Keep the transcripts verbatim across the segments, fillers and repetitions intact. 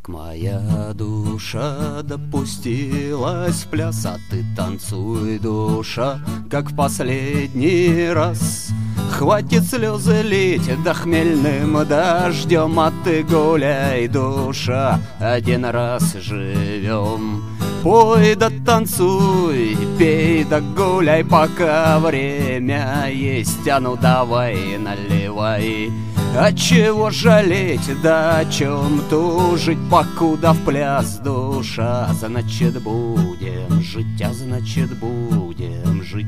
Как моя душа допустилась в пляс, а ты танцуй, душа, как в последний раз. Хватит слезы лить, да хмельным дождем, а ты гуляй, душа, один раз живем. Пой да танцуй, пей да гуляй, пока время есть, а ну давай наливай. А чего жалеть, да о чем тужить, покуда в пляс душа, значит будем жить, а значит будем жить.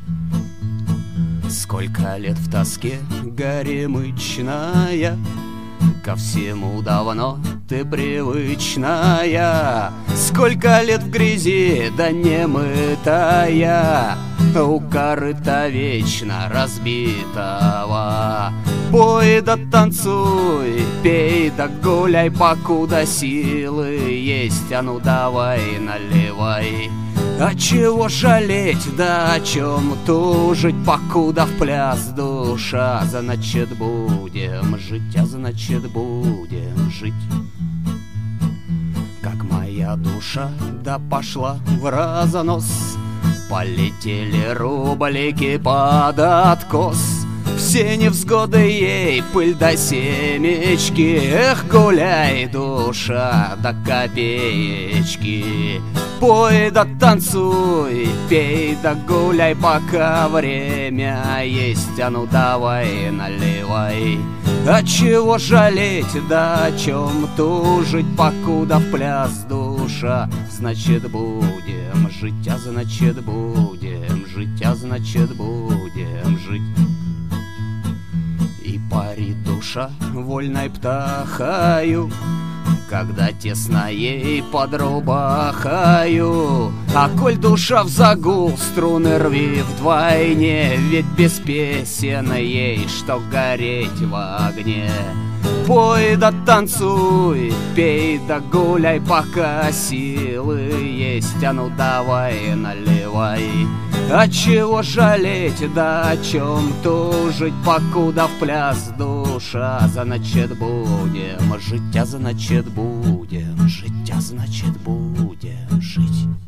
Сколько лет в тоске горемычная, ко всему давно ты привычная. Сколько лет в грязи, да немытая, у корыта вечно разбитого. Пой да танцуй, пей да гуляй, покуда силы есть, а ну давай наливай. А чего жалеть, да о чем тужить, покуда в пляс душа, значит будем жить, а значит будем жить. Как моя душа да пошла в разнос, полетели рублики под откос. Все невзгоды ей, пыль да семечки, эх, гуляй, душа, да копеечки. Пой да танцуй, пей да гуляй, пока время есть, а ну давай наливай. А чего жалеть, да о чем тужить, покуда в пляс душа, значит будем жить, а значит будем жить, а значит будем жить. И парит душа вольной птахою, когда тесно ей под рубахою. А коль душа в загул, струны рви вдвойне, ведь без песен ей, что гореть в огне. Пой да танцуй, пей да гуляй, пока силы есть, а ну давай наливай. А чего жалеть, да о чем тужить, покуда в пляс душа, значит будем жить, а значит будем жить, а значит будем жить.